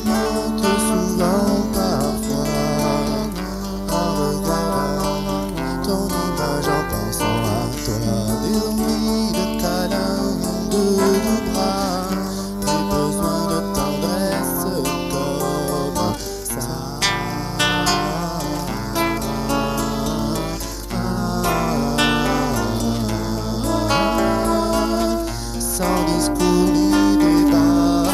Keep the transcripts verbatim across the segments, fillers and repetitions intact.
monte souvent parfois en regardant ton image, en pensant à toi. Des envies de câlins, de doux bras, des besoins de tendresse comme ça. Sans discours ni débat,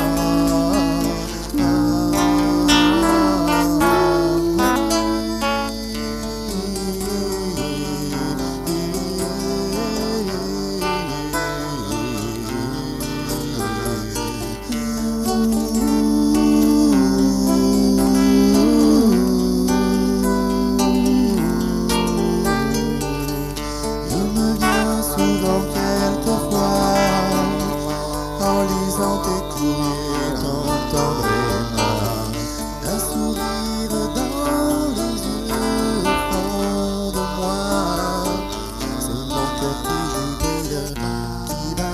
il me vient souvent quelquefois en lisant tes courriers, t'entendre un sourire dans les yeux au fond de moi. C'est mon cœur qui jubile, qui bat.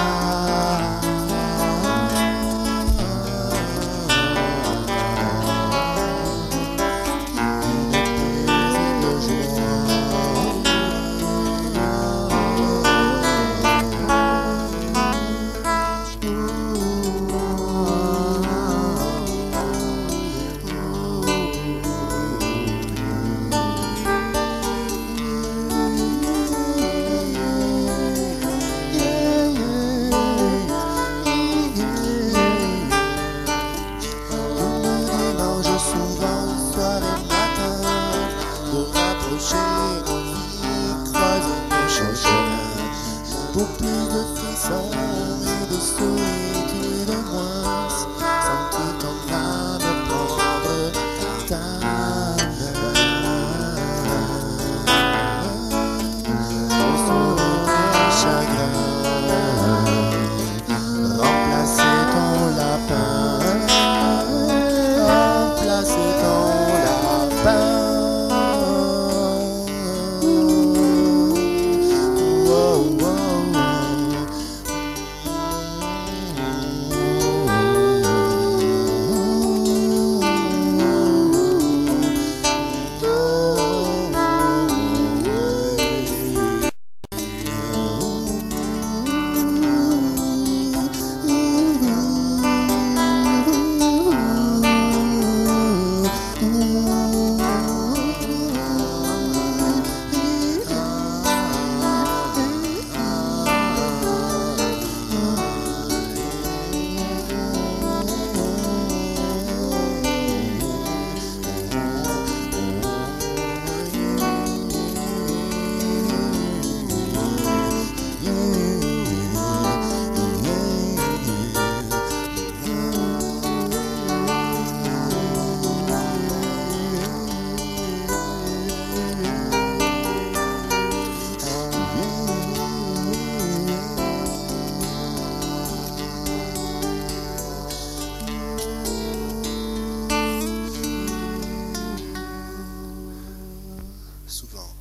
Pour plus de frissons et de solitude moins, senti ton âme prendre ta main. Consoler tes chagrins, remplacer ton lapin, remplacer ton lapin. Souvent.